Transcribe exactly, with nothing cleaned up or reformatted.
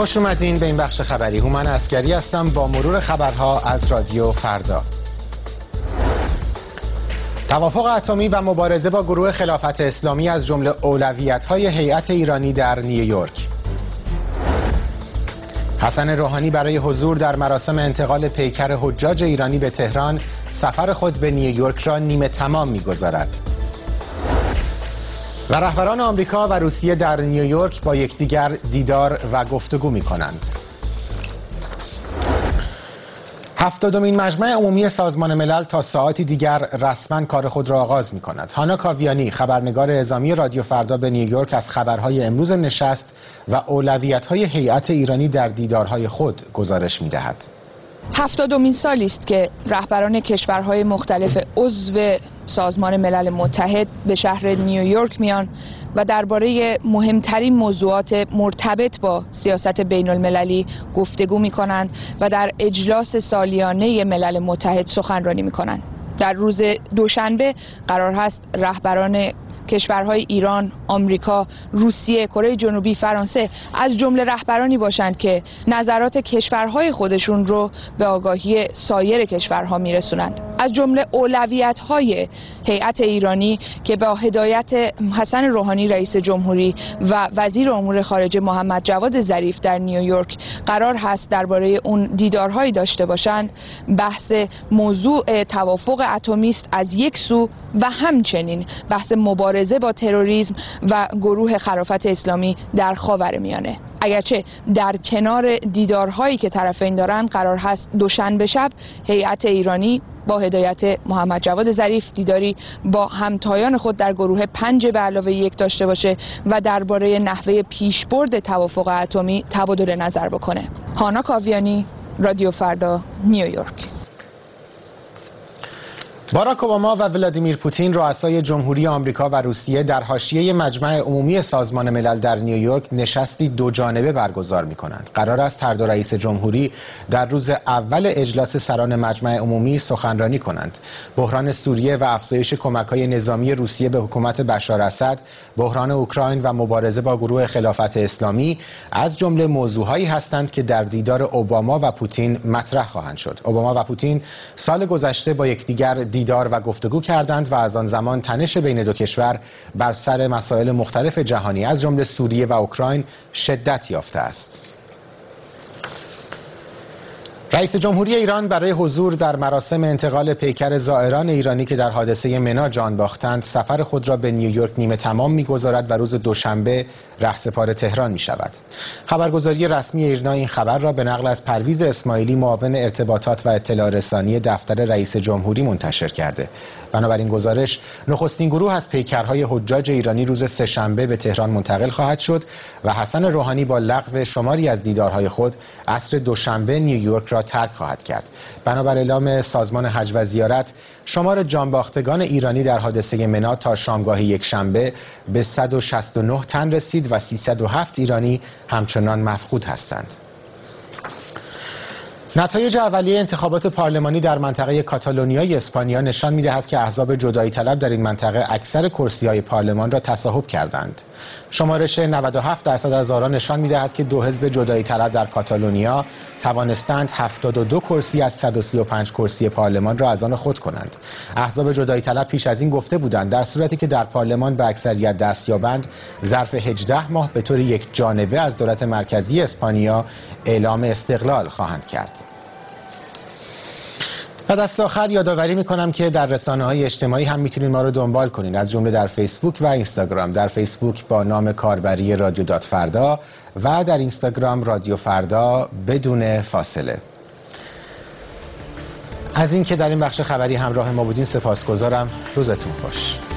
خوش اومدین به این بخش خبری. هومن عسکری هستم با مرور خبرها از رادیو فردا. توافق اتمی و مبارزه با گروه خلافت اسلامی از جمله اولویت‌های هیئت ایرانی در نیویورک. حسن روحانی برای حضور در مراسم انتقال پیکر حجاج ایرانی به تهران سفر خود به نیویورک را نیمه تمام می‌گذارد. و رهبران آمریکا و روسیه در نیویورک با یکدیگر دیدار و گفتگو می‌کنند. هفتادمین مجمع عمومی سازمان ملل تا ساعتی دیگر رسما کار خود را آغاز می‌کند. هانا کاویانی، خبرنگار اعزامی رادیو فردا به نیویورک، از خبرهای امروز نشست و اولویت‌های هیئت ایرانی در دیدارهای خود گزارش می‌دهد. هفتادمین سالی است که رهبران کشورهای مختلف عضو سازمان ملل متحد به شهر نیویورک میان و درباره مهمترین موضوعات مرتبط با سیاست بین المللی گفتگو می کنند و در اجلاس سالیانه ملل متحد سخنرانی می کنند. در روز دوشنبه قرار هست رهبران کشورهای ایران، آمریکا، روسیه، کره جنوبی، فرانسه از جمله رهبرانی باشند که نظرات کشورهای خودشون رو به آگاهی سایر کشورها میرسونند. از جمله اولویت‌های هیئت ایرانی که با هدایت حسن روحانی رئیس جمهوری و وزیر امور خارجه محمد جواد ظریف در نیویورک قرار هست درباره اون دیدارهایی داشته باشند، بحث موضوع توافق اتمی است از یک سو و همچنین بحث مبارزه با تروریسم و گروه خلافت اسلامی در خاورمیانه. اگرچه در کنار دیدارهایی که طرفین دارند قرار هست دوشنبه شب هیئت ایرانی با هدایت محمد جواد ظریف دیداری با همتایان خود در گروه پنج به علاوه یک داشته باشه و درباره نحوه پیشبرد توافق اتمی تبادل نظر بکنه. هانا کاویانی، رادیو فردا، نیویورک. باراک اوباما و ولادیمیر پوتین، رؤسای جمهوری آمریکا و روسیه، در حاشیه مجمع عمومی سازمان ملل در نیویورک نشستی دو جانبه برگزار می‌کنند. قرار است هر دو رئیس جمهوری در روز اول اجلاس سران مجمع عمومی سخنرانی کنند. بحران سوریه و افزایش کمک‌های نظامی روسیه به حکومت بشار اسد، بحران اوکراین و مبارزه با گروه خلافت اسلامی از جمله موضوعهایی هستند که در دیدار اوباما و پوتین مطرح خواهند شد. اوباما و پوتین سال گذشته با یکدیگر دیدار و گفتگو کردند و از آن زمان تنش بین دو کشور بر سر مسائل مختلف جهانی از جمله سوریه و اوکراین شدت یافته است. رئیس جمهوری ایران برای حضور در مراسم انتقال پیکر زائران ایرانی که در حادثه منا جان باختند سفر خود را به نیویورک نیمه تمام می‌گذارد و روز دوشنبه رهسپار تهران می‌شود. خبرگزاری رسمی ایرنا این خبر را به نقل از پرویز اسماعیلی، معاون ارتباطات و اطلاع رسانی دفتر رئیس جمهوری منتشر کرده. بنابراین گزارش، نخستین گروه از پیکرهای حجاج ایرانی روز سه‌شنبه به تهران منتقل خواهد شد و حسن روحانی با لغو شماری از دیدارهای خود عصر دوشنبه نیویورک را ترک خواهد کرد. بنابر اعلام سازمان حج و زیارت، شمار جانباختگان ایرانی در حادثه منا تا شامگاه یکشنبه به صد و شصت و نه تن رسید و سیصد و هفت ایرانی همچنان مفقود هستند. نتایج اولیه انتخابات پارلمانی در منطقه کاتالونیای اسپانیا نشان می‌دهد که احزاب جدایی طلب در این منطقه اکثر کرسی‌های پارلمان را تصاحب کردند. شمارش نود و هفت درصد از آرا نشان می‌دهد که دو حزب جدایی طلب در کاتالونیا توانستند هفتاد و دو کرسی از صد و سی و پنج کرسی پارلمان را از آن خود کنند. احزاب جدایی طلب پیش از این گفته بودند در صورتی که در پارلمان به اکثریت دست یابند، ظرف هجده ماه به طور یک جانبه از دولت مرکزی اسپانیا اعلام استقلال خواهند کرد. و دست آخر یادآوری میکنم که در رسانه‌های اجتماعی هم میتونید ما رو دنبال کنید، از جمله در فیسبوک و اینستاگرام. در فیسبوک با نام کاربری رادیو دات فردا و در اینستاگرام رادیو فردا بدون فاصله. از اینکه در این بخش خبری همراه ما بودین سپاسگزارم. روزتون خوش.